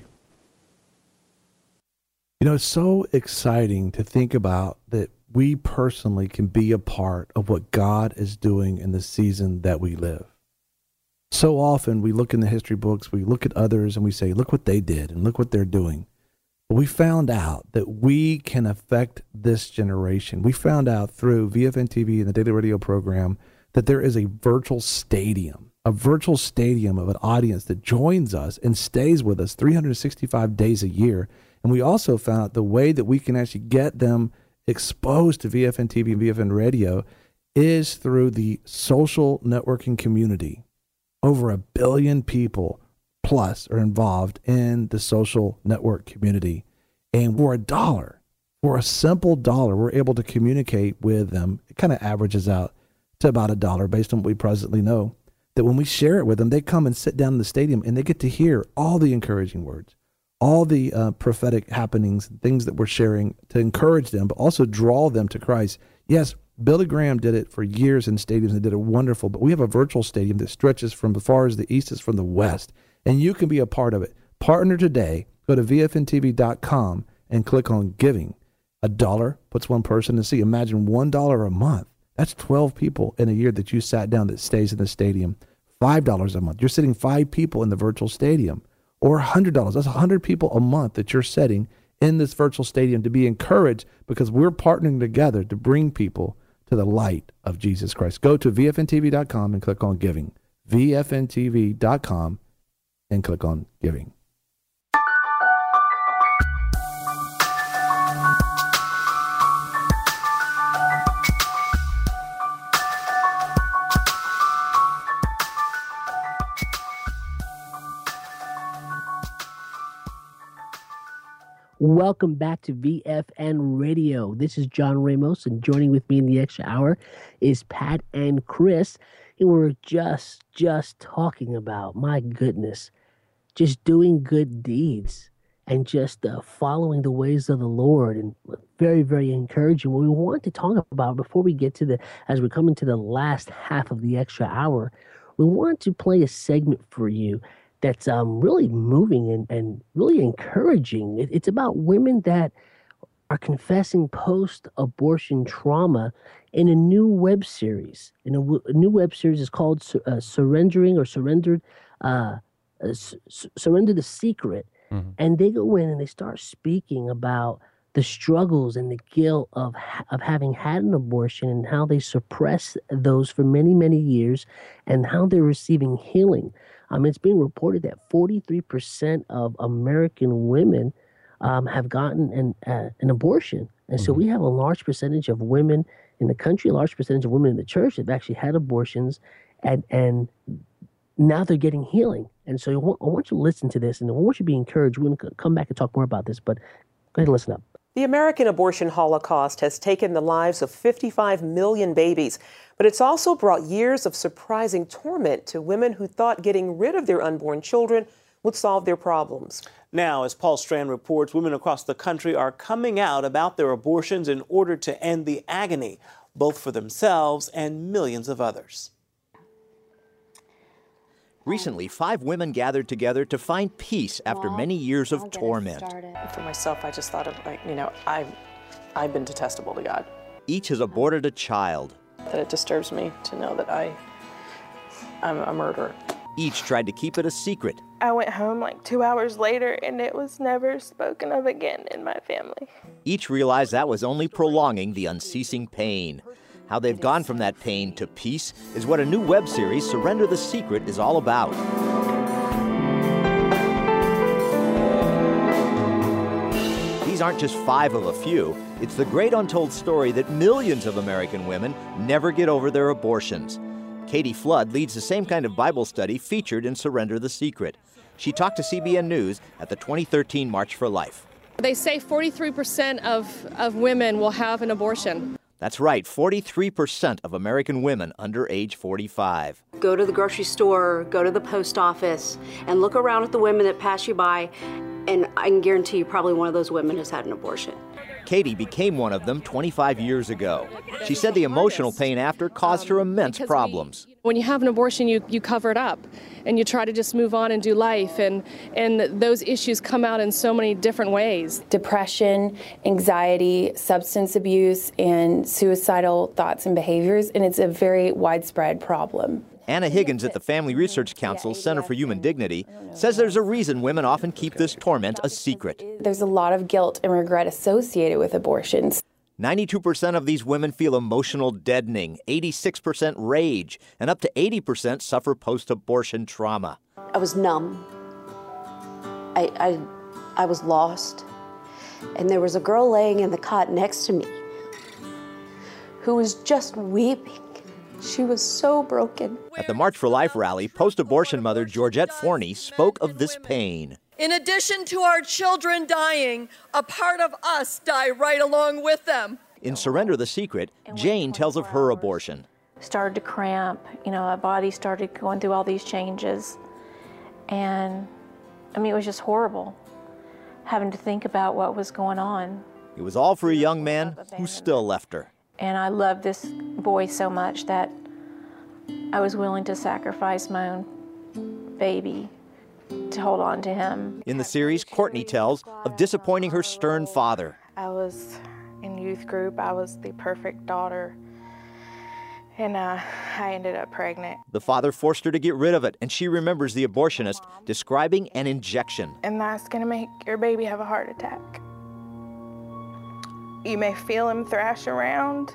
A: It's so exciting to think about that we personally can be a part of what God is doing in the season that we live. So often we look in the history books, we look at others and we say, look what they did and look what they're doing. But we found out that we can affect this generation. We found out through VFN TV and the Daily Radio program that there is a virtual stadium of an audience that joins us and stays with us 365 days a year. And we also found out the way that we can actually get them exposed to VFN TV and VFN Radio is through the social networking community. over 1 billion people plus are involved in the social network community. And for a simple dollar, we're able to communicate with them. It kind of averages out to about $1 based on what we presently know. That when we share it with them, they come and sit down in the stadium and they get to hear all the encouraging words, all the prophetic happenings, things that we're sharing to encourage them, but also draw them to Christ. Yes, Billy Graham did it for years in stadiums and did it wonderful, but we have a virtual stadium that stretches from as far as the east as from the west, and you can be a part of it. Partner today. Go to vfntv.com and click on giving. $1 puts one person to see. Imagine $1 a month. That's 12 people in a year that you sat down that stays in the stadium. $5 a month. You're sitting 5 people in the virtual stadium. Or $100. That's 100 people a month that you're setting in this virtual stadium to be encouraged because we're partnering together to bring people to the light of Jesus Christ. Go to vfntv.com and click on giving. vfntv.com and click on giving.
B: Welcome back to VFN Radio. This is John Ramos, and joining with me in the extra hour is Pat and Chris. And we're just talking about, my goodness, just doing good deeds and just following the ways of the Lord, and very, very encouraging. What we want to talk about before we get to as we're coming to the last half of the extra hour, we want to play a segment for you that's really moving and really encouraging. It's about women that are confessing post-abortion trauma in a new web series. A new web series is called Surrender the Secret. Mm-hmm. And they go in and they start speaking about the struggles and the guilt of having had an abortion and how they suppress those for many, many years and how they're receiving healing. It's being reported that 43% of American women have gotten an abortion. And so we have a large percentage of women in the country, a large percentage of women in the church that have actually had abortions, and now they're getting healing. And so I want you to listen to this, and I want you to be encouraged. We're going to come back and talk more about this, but go ahead and listen up.
D: The American abortion holocaust has taken the lives of 55 million babies, but it's also brought years of surprising torment to women who thought getting rid of their unborn children would solve their problems.
E: Now, as Paul Strand reports, women across the country are coming out about their abortions in order to end the agony, both for themselves and millions of others.
F: Recently, 5 women gathered together to find peace after many years of torment.
D: For myself, I just thought of, I've been detestable to God.
F: Each has aborted a child.
D: That it disturbs me to know that I'm a murderer.
F: Each tried to keep it a secret.
G: I went home 2 hours later, and it was never spoken of again in my family.
F: Each realized that was only prolonging the unceasing pain. How they've gone from that pain to peace is what a new web series, Surrender the Secret, is all about. These aren't just 5 of a few. It's the great untold story that millions of American women never get over their abortions. Katie Flood leads the same kind of Bible study featured in Surrender the Secret. She talked to CBN News at the 2013 March for Life.
H: They say 43% of women will have an abortion.
F: That's right, 43% of American women under age 45.
I: Go to the grocery store, go to the post office, and look around at the women that pass you by, and I can guarantee you probably one of those women has had an abortion.
F: Katie became one of them 25 years ago. She said the emotional pain after caused her immense problems.
H: When you have an abortion, you cover it up, and you try to just move on and do life, and those issues come out in so many different ways.
J: Depression, anxiety, substance abuse, and suicidal thoughts and behaviors, and it's a very widespread problem.
F: Anna Higgins at the Family Research Council's Center for Human Dignity says there's a reason women often keep this torment a secret.
J: There's a lot of guilt and regret associated with abortions.
F: 92% of these women feel emotional deadening, 86% rage, and up to 80% suffer post-abortion trauma.
I: I was numb. I was lost. And there was a girl laying in the cot next to me who was just weeping.
G: She was so broken.
F: At the March for Life rally, post-abortion mother Georgette Forney spoke of this pain.
K: In addition to our children dying, a part of us die right along with them.
F: In Surrender the Secret, Jane tells of her abortion.
L: Started to cramp, my body started going through all these changes. And it was just horrible having to think about what was going on.
F: It was all for a young man who still left her.
L: And I loved this boy so much that I was willing to sacrifice my own baby to hold on to him.
F: In the series, Courtney tells of disappointing her stern father.
G: I was in youth group. I was the perfect daughter. And I ended up pregnant.
F: The father forced her to get rid of it, and she remembers the abortionist describing an injection.
G: And that's going to make your baby have a heart attack. You may feel him thrash around,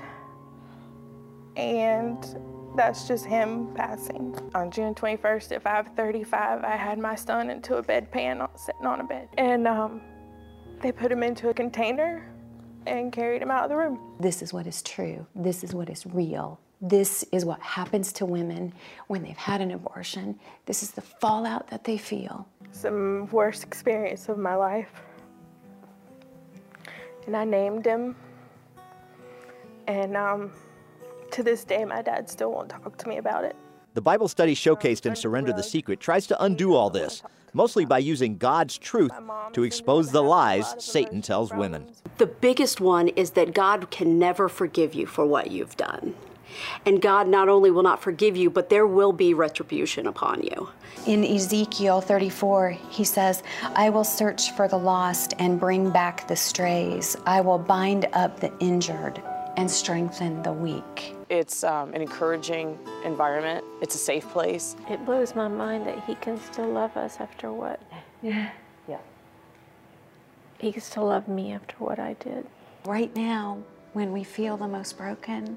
G: and that's just him passing. On June 21st at 5:35, I had my son into a bedpan sitting on a bed. And they put him into a container and carried him out of the room.
M: This is what is true. This is what is real. This is what happens to women when they've had an abortion. This is the fallout that they feel.
G: It's the worst experience of my life. And I named him. And to this day, my dad still won't talk to me about it.
F: The Bible study showcased in Surrender the Secret tries to undo all this, mostly by using God's truth to expose the lies Satan tells women.
I: The biggest one is that God can never forgive you for what you've done. And God not only will not forgive you, but there will be retribution upon you.
M: In Ezekiel 34, he says, I will search for the lost and bring back the strays. I will bind up the injured and strengthen the weak.
N: It's an encouraging environment. It's a safe place.
L: It blows my mind that he can still love us after what?
M: Yeah.
L: He can still love me after what I did.
M: Right now, when we feel the most broken,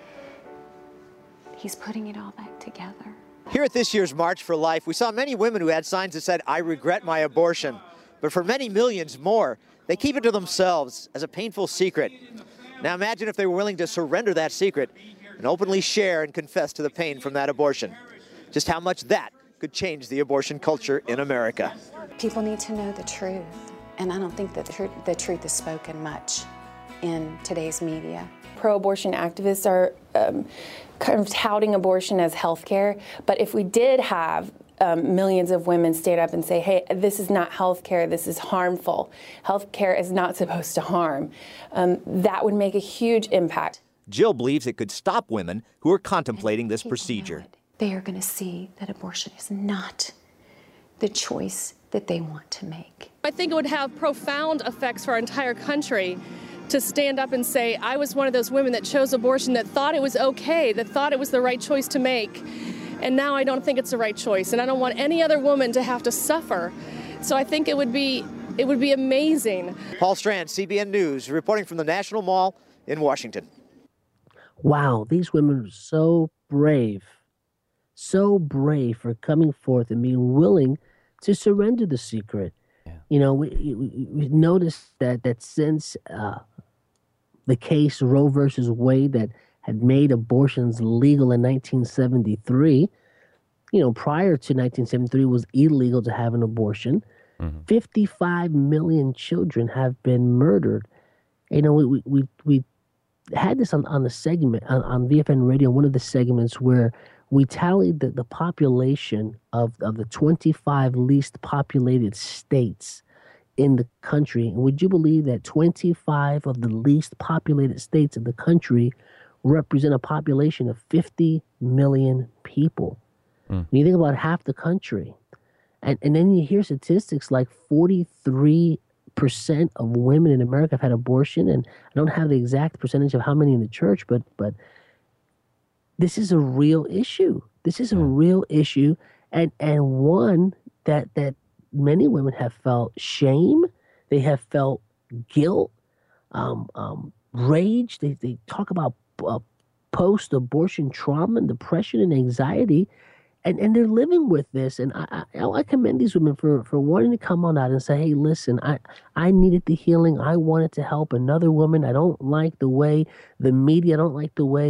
M: he's putting it all back together.
F: Here at this year's March for Life, we saw many women who had signs that said, I regret my abortion. But for many millions more, they keep it to themselves as a painful secret. Now imagine if they were willing to surrender that secret and openly share and confess to the pain from that abortion. Just how much that could change the abortion culture in America.
M: People need to know the truth, and I don't think that the truth is spoken much in today's media.
J: Pro-abortion activists are kind of touting abortion as health care, but if we did have millions of women stand up and say, hey, this is not health care, this is harmful. Health care is not supposed to harm. That would make a huge impact.
F: Jill believes it could stop women who are contemplating this procedure.
M: They are going to see that abortion is not the choice that they want to make.
H: I think it would have profound effects for our entire country to stand up and say, I was one of those women that chose abortion, that thought it was okay, that thought it was the right choice to make. And now I don't think it's the right choice, and I don't want any other woman to have to suffer. So I think it would be amazing.
F: Paul Strand, CBN News, reporting from the National Mall in Washington.
B: Wow, these women are so brave for coming forth and being willing to surrender the secret. Yeah. We noticed that since the case Roe versus Wade that had made abortions legal in 1973, prior to 1973 it was illegal to have an abortion. 55 million children have been murdered. We had this on the segment on VFN Radio, one of the segments where we tallied the population of the 25 least populated states in the country. And would you believe that 25 of the least populated states in the country represent a population of 50 million people? When you think about half the country, and then you hear statistics like 43% of women in America have had abortion, and I don't have the exact percentage of how many in the church, but this is a real issue. This is a real issue, and one that many women have felt shame, they have felt guilt, rage. They talk about post-abortion trauma and depression and anxiety, and they're living with this. And I commend these women for wanting to come on out and say, hey, listen, I needed the healing. I wanted to help another woman. I don't like the way the media, I don't like the way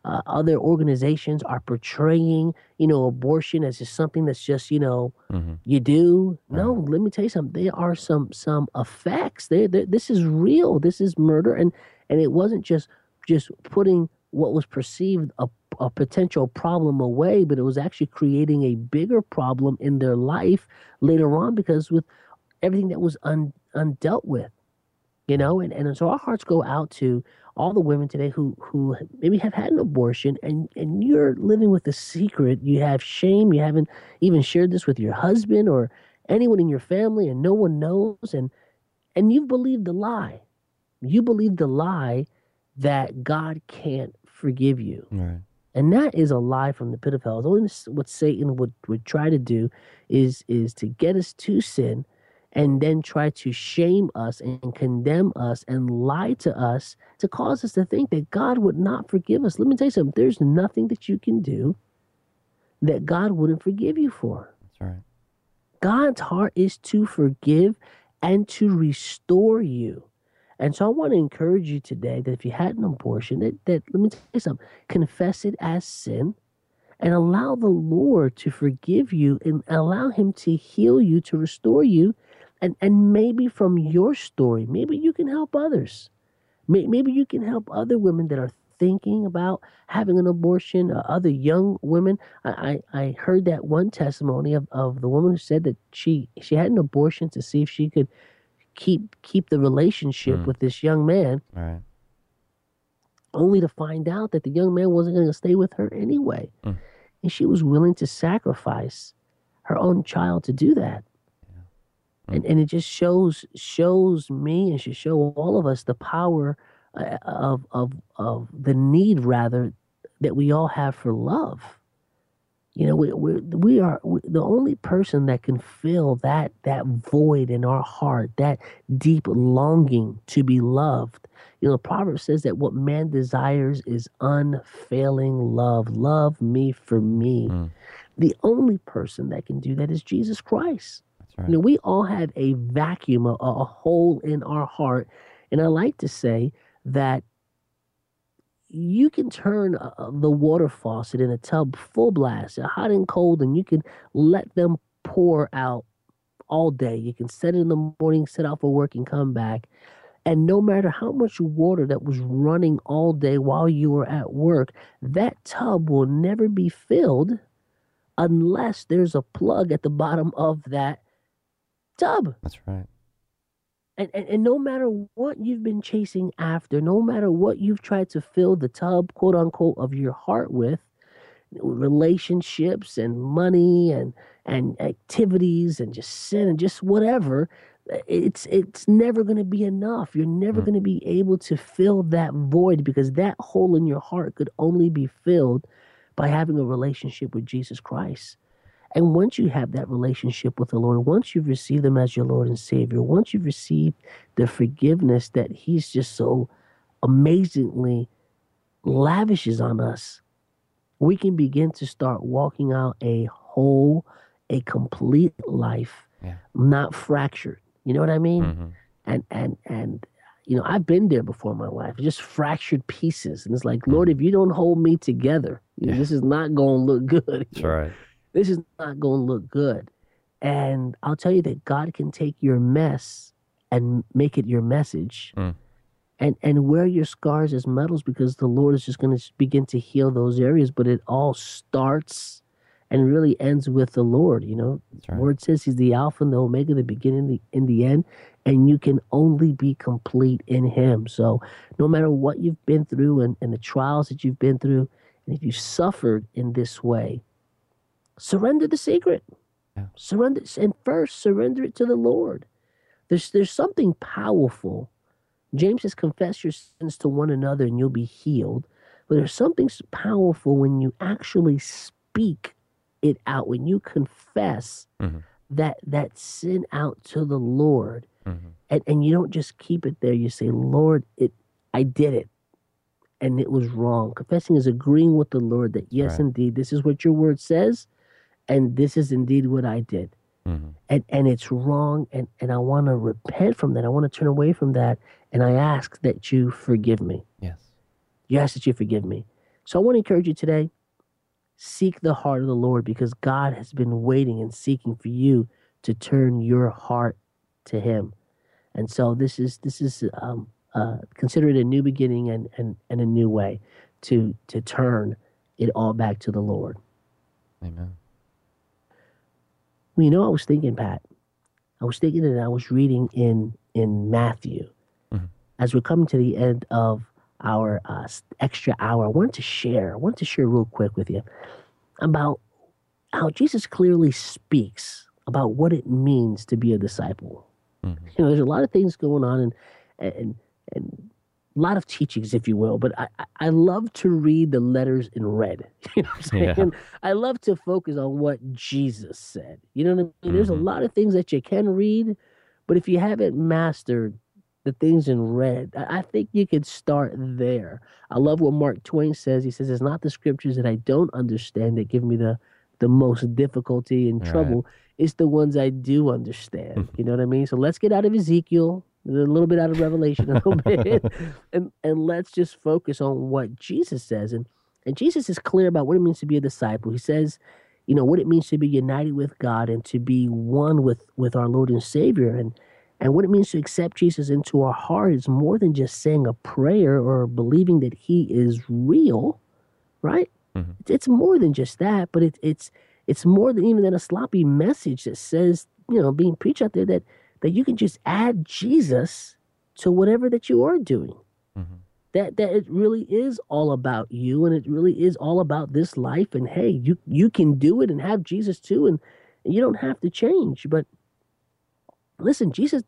B: other organizations are portraying, abortion as just something that's just, you do. No, let me tell you something. There are some effects. This is real. This is murder, and it wasn't just putting what was perceived a potential problem away, but it was actually creating a bigger problem in their life later on, because with everything that was undealt with, and so our hearts go out to all the women today who maybe have had an abortion, and you're living with a secret. You have shame. You haven't even shared this with your husband or anyone in your family, and no one knows, and you've believed the lie. You believe the lie that God can't forgive you.
C: Right.
B: And that is a lie from the pit of hell. Only what Satan would try to do is to get us to sin and then try to shame us and condemn us and lie to us to cause us to think that God would not forgive us. Let me tell you something. There's nothing that you can do that God wouldn't forgive you for.
C: That's right.
B: God's heart is to forgive and to restore you. And so I want to encourage you today that if you had an abortion, that let me tell you something, confess it as sin and allow the Lord to forgive you and allow him to heal you, to restore you. And maybe from your story, maybe you can help others. Maybe you can help other women that are thinking about having an abortion, other young women. I heard that one testimony of the woman who said that she had an abortion to see if she could keep the relationship with this young man,
C: right,
B: only to find out that the young man wasn't going to stay with her anyway. And she was willing to sacrifice her own child to do that. And it just shows me and should show all of us the power of the need, rather, that we all have for love. We are the only person that can fill that void in our heart, that deep longing to be loved. Proverbs says that what man desires is unfailing love. Love me for me. The only person that can do that is Jesus Christ. That's right. We all have a vacuum, a hole in our heart. And I like to say that you can turn the water faucet in a tub full blast, hot and cold, and you can let them pour out all day. You can set it in the morning, set out for work, and come back. And no matter how much water that was running all day while you were at work, that tub will never be filled unless there's a plug at the bottom of that tub.
C: That's right.
B: And no matter what you've been chasing after, no matter what you've tried to fill the tub, quote unquote, of your heart with, relationships and money and activities and just sin and just whatever, it's never going to be enough. You're never going to be able to fill that void, because that hole in your heart could only be filled by having a relationship with Jesus Christ. And once you have that relationship with the Lord, once you've received him as your Lord and Savior, once you've received the forgiveness that he's just so amazingly lavishes on us, we can begin to start walking out a complete life, not fractured. You know what I mean? And I've been there before in my life, just fractured pieces. And it's like, Lord, if you don't hold me together, this is not going to look good.
C: That's right.
B: This is not going to look good. And I'll tell you that God can take your mess and make it your message and wear your scars as medals, because the Lord is just going to begin to heal those areas. But it all starts and really ends with the Lord. The word says he's the Alpha and the Omega, the beginning and the end, and you can only be complete in him. So no matter what you've been through and the trials that you've been through, and if you suffered in this way, surrender the secret. Surrender, and first surrender it to the Lord. There's something powerful. James says, confess your sins to one another and you'll be healed. But there's something powerful when you actually speak it out, when you confess that sin out to the Lord. And you don't just keep it there. You say, Lord, I did it, and it was wrong. Confessing is agreeing with the Lord that, yes, indeed, this is what your word says, and this is indeed what I did. And it's wrong, and I want to repent from that. I want to turn away from that, and I ask that you forgive me.
C: Yes.
B: You ask that you forgive me. So I want to encourage you today, seek the heart of the Lord, because God has been waiting and seeking for you to turn your heart to him. And so this is consider it a new beginning and a new way to turn it all back to the Lord.
C: Amen.
B: Well, you know, I was thinking, Pat, and I was reading in Matthew.
C: Mm-hmm.
B: As we're coming to the end of our extra hour, I wanted to share real quick with you about how Jesus clearly speaks about what it means to be a disciple.
C: Mm-hmm.
B: You know, there's a lot of things going on and a lot of teachings, if you will, but I love to read the letters in red. You know what I'm saying?
C: Yeah.
B: I love to focus on what Jesus said. You know what I mean?
C: Mm-hmm.
B: There's a lot of things that you can read, but if you haven't mastered the things in red, I think you could start there. I love what Mark Twain says. He says, it's not the scriptures that I don't understand that give me the most difficulty and trouble. It's the ones I do understand. You know what I mean? So let's get out of Ezekiel, a little bit out of Revelation, a little bit, and let's just focus on what Jesus says. And Jesus is clear about what it means to be a disciple. He says, you know, what it means to be united with God and to be one with our Lord and Savior. And what it means to accept Jesus into our heart is more than just saying a prayer or believing that he is real, right?
C: Mm-hmm.
B: It's more than just that, but it's more than even a sloppy message that says, you know, being preached out there that you can just add Jesus to whatever that you are doing.
C: Mm-hmm.
B: That it really is all about you, and it really is all about this life. And hey, you can do it and have Jesus too, and you don't have to change. But listen, Jesus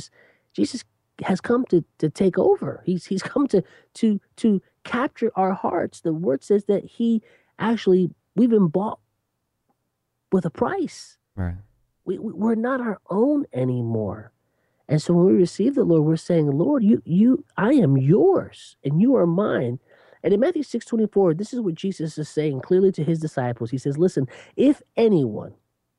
B: has come to take over. He's come to capture our hearts. The word says that we've been bought with a price.
C: Right.
B: We're not our own anymore. And so when we receive the Lord, we're saying, Lord, I am yours and you are mine. And in Matthew 6:24, this is what Jesus is saying clearly to his disciples. He says, listen, if anyone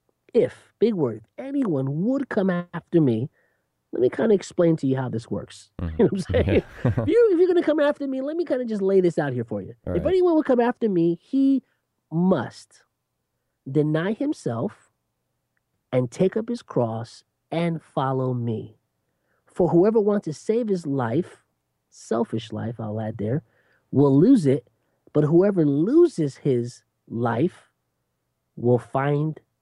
B: would come after me, let me kind of explain to you how this works.
C: Mm-hmm.
B: You know what I'm saying?
C: Yeah.
B: if you're going to come after me, let me kind of just lay this out here for you.
C: Right.
B: If anyone would come after me, he must deny himself and take up his cross and follow me. For whoever wants to save his life, selfish life, I'll add there, will lose it. But whoever loses his life will find it.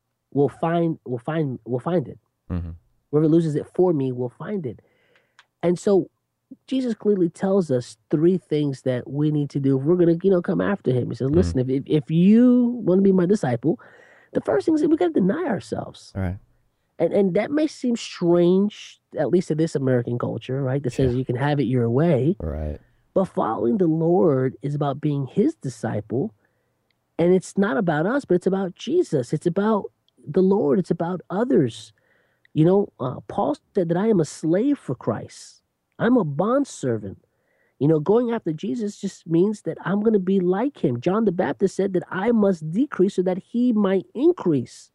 C: Mm-hmm.
B: Whoever loses it for me will find it. And so Jesus clearly tells us three things that we need to do if we're going to, come after him. He says, listen, if you want to be my disciple, the first thing is that we got to deny ourselves.
C: All right.
B: And that may seem strange, at least to this American culture, right? That says you can have it your way.
C: Right.
B: But following the Lord is about being his disciple. And it's not about us, but it's about Jesus. It's about the Lord. It's about others. Paul said that I am a slave for Christ. I'm a bondservant. Going after Jesus just means that I'm going to be like him. John the Baptist said that I must decrease so that he might increase.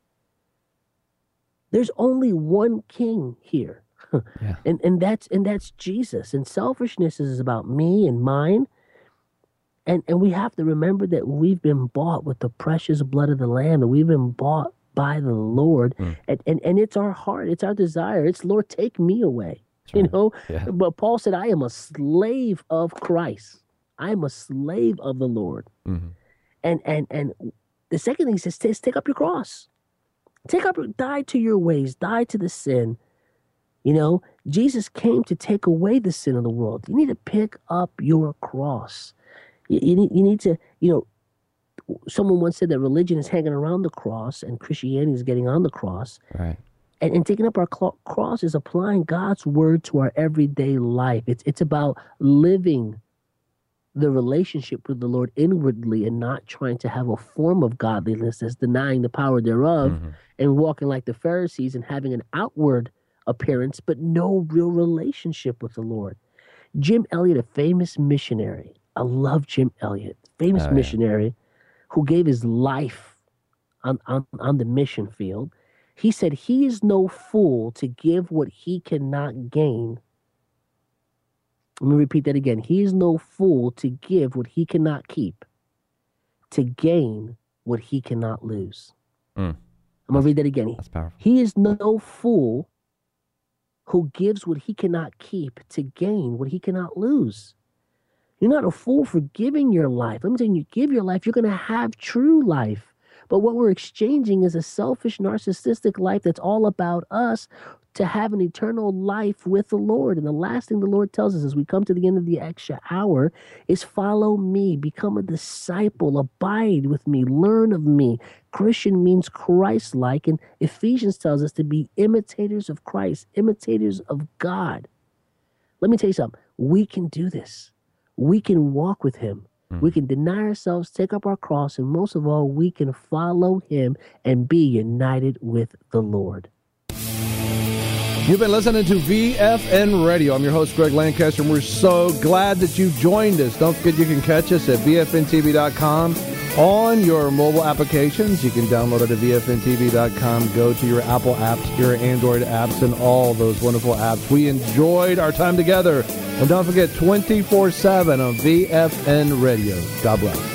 B: There's only one king here.
C: Yeah.
B: And that's Jesus. And selfishness is about me and mine. And we have to remember that we've been bought with the precious blood of the Lamb, and we've been bought by the Lord. And it's our heart, it's our desire. It's, Lord, take me away.
C: Right.
B: Yeah. But Paul said, I am a slave of Christ. I am a slave of the Lord.
C: Mm-hmm.
B: And the second thing he says, take up your cross. Die to your ways, die to the sin. Jesus came to take away the sin of the world. You need to pick up your cross. You need to, someone once said that religion is hanging around the cross and Christianity is getting on the cross.
C: Right.
B: And taking up our cross is applying God's word to our everyday life. It's about living the relationship with the Lord inwardly and not trying to have a form of godliness that's denying the power thereof and walking like the Pharisees and having an outward appearance, but no real relationship with the Lord. Jim Elliot, a famous missionary. I love Jim Elliot, famous missionary who gave his life on the mission field. He said he is no fool to give what he cannot gain. Let me repeat that again. He is no fool to give what he cannot keep. to gain what he cannot lose.
C: Mm.
B: I'm going to read that again.
C: That's powerful.
B: He is no fool who gives what he cannot keep to gain what he cannot lose. You're not a fool for giving your life. Let me tell you, you give your life, you're going to have true life. But what we're exchanging is a selfish, narcissistic life that's all about us to have an eternal life with the Lord. And the last thing the Lord tells us as we come to the end of the extra hour is follow me, become a disciple, abide with me, learn of me. Christian means Christ-like, and Ephesians tells us to be imitators of Christ, imitators of God. Let me tell you something. We can do this. We can walk with him. We can deny ourselves, take up our cross, and most of all, we can follow him and be united with the Lord.
A: You've been listening to VFN Radio. I'm your host, Greg Lancaster, and we're so glad that you joined us. Don't forget you can catch us at VFNTV.com on your mobile applications. You can download it at VFNTV.com. Go to your Apple apps, your Android apps, and all those wonderful apps. We enjoyed our time together. And don't forget, 24/7 on VFN Radio. God bless.